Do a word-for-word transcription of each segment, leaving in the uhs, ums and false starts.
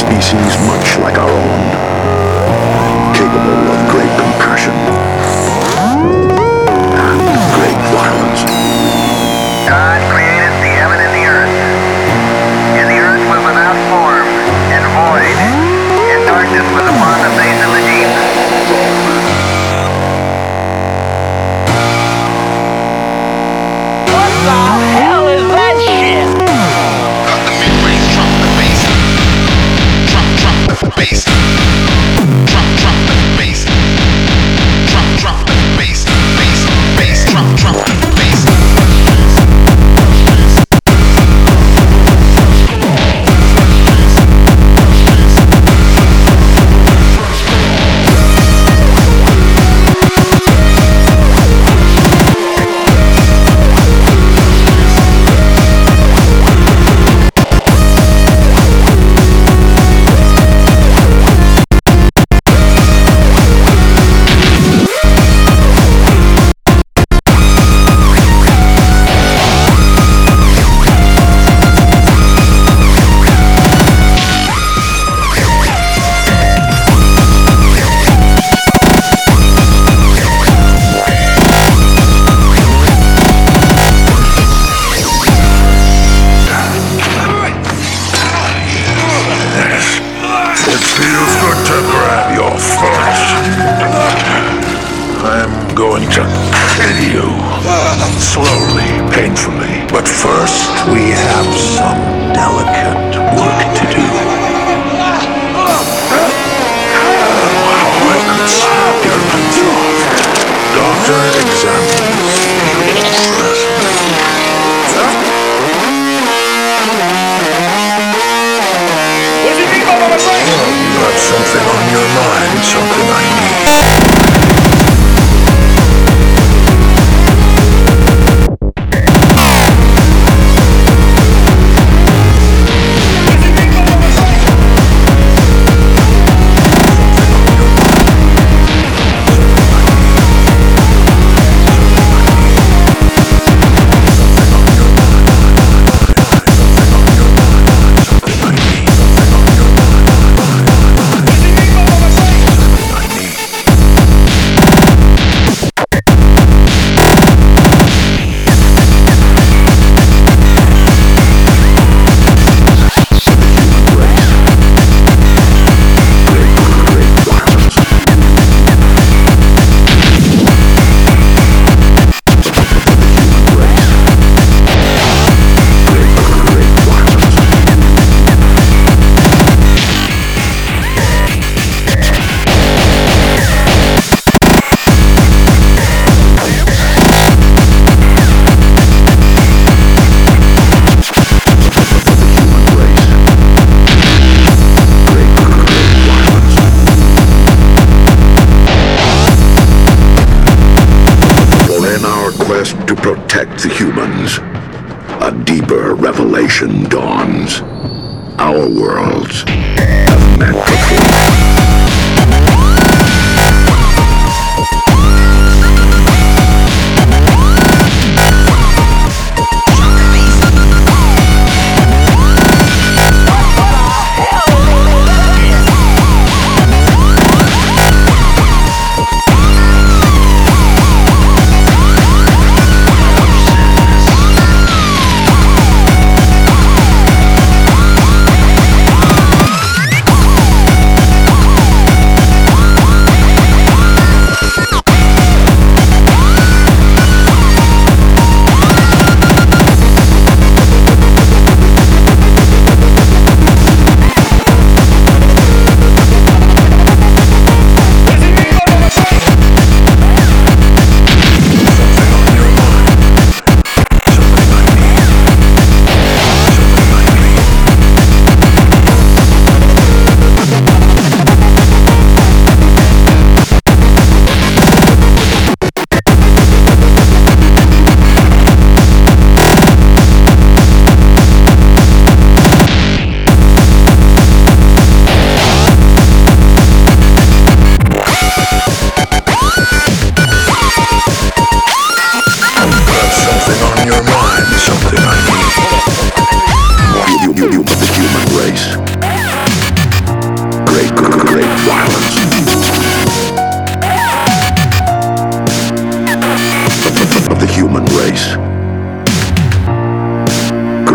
species much like our own, capable of great compassion and great violence. God created the heaven and the earth, and the earth was without form and void, and darkness was upon the face of the deep. What the hell is that shit? Cut the mid-range, drop the bass. Drop, drop the bass. Drop, drop the bass. Drop, drop the bass. Bass, bass, drop, drop the bass. To protect the humans, a deeper revelation dawns. Our worlds have met before.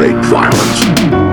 great violence.